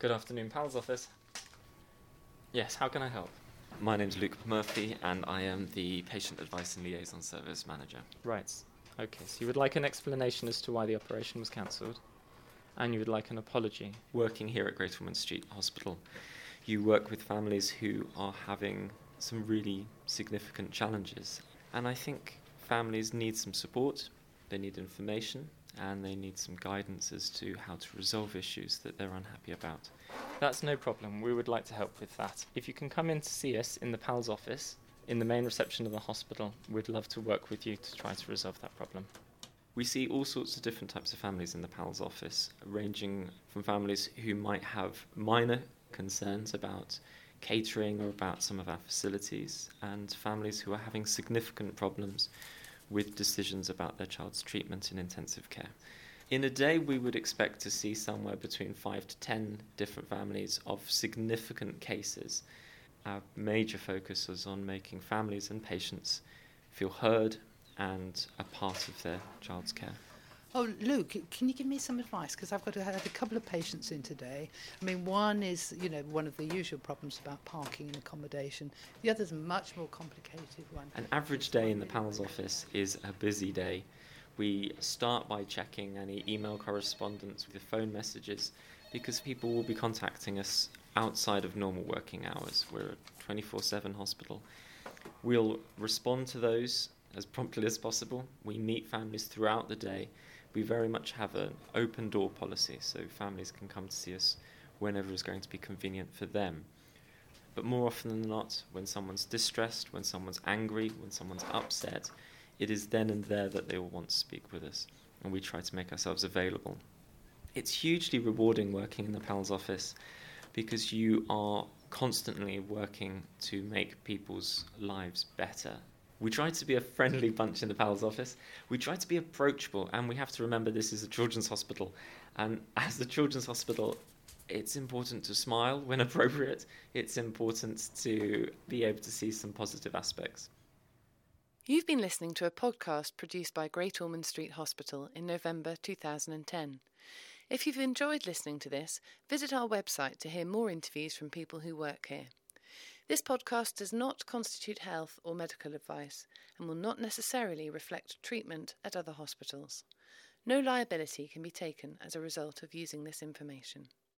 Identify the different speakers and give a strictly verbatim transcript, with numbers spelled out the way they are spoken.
Speaker 1: Good afternoon, Pal's office. Yes, how can I help?
Speaker 2: My name's Luke Murphy, and I am the Patient Advice and Liaison Service Manager.
Speaker 1: Right. Okay, so you would like an explanation as to why the operation was cancelled, and you would like an apology.
Speaker 2: Working here at Great Ormond Street Hospital, you work with families who are having some really significant challenges. And I think families need some support, they need information, and they need some guidance as to how to resolve issues that they're unhappy about.
Speaker 1: That's no problem. We would like to help with that. If you can come in to see us in the Pal's office, in the main reception of the hospital, we'd love to work with you to try to resolve that problem.
Speaker 2: We see all sorts of different types of families in the Pal's office, ranging from families who might have minor concerns about catering or about some of our facilities, and families who are having significant problems with decisions about their child's treatment in intensive care. In a day, we would expect to see somewhere between five to ten different families of significant cases. Our major focus is on making families and patients feel heard and a part of their child's care.
Speaker 3: Oh, Luke, can you give me some advice? Because I've got to have a couple of patients in today. I mean, one is, you know, one of the usual problems about parking and accommodation. The other's a much more complicated one.
Speaker 2: An average day in the Pal's office is a busy day. We start by checking any email correspondence with phone messages, because people will be contacting us outside of normal working hours. We're a twenty-four seven hospital. We'll respond to those as promptly as possible. We meet families throughout the day. We very much have an open door policy, so families can come to see us whenever is going to be convenient for them. But more often than not, when someone's distressed, when someone's angry, when someone's upset, it is then and there that they will want to speak with us, and we try to make ourselves available. It's hugely rewarding working in the Pal's office, because you are constantly working to make people's lives better. We try to be a friendly bunch in the Pal's office. We try to be approachable, and we have to remember this is a children's hospital. And as a children's hospital, it's important to smile when appropriate. It's important to be able to see some positive aspects.
Speaker 4: You've been listening to a podcast produced by Great Ormond Street Hospital in November two thousand ten. If you've enjoyed listening to this, visit our website to hear more interviews from people who work here. This podcast does not constitute health or medical advice and will not necessarily reflect treatment at other hospitals. No liability can be taken as a result of using this information.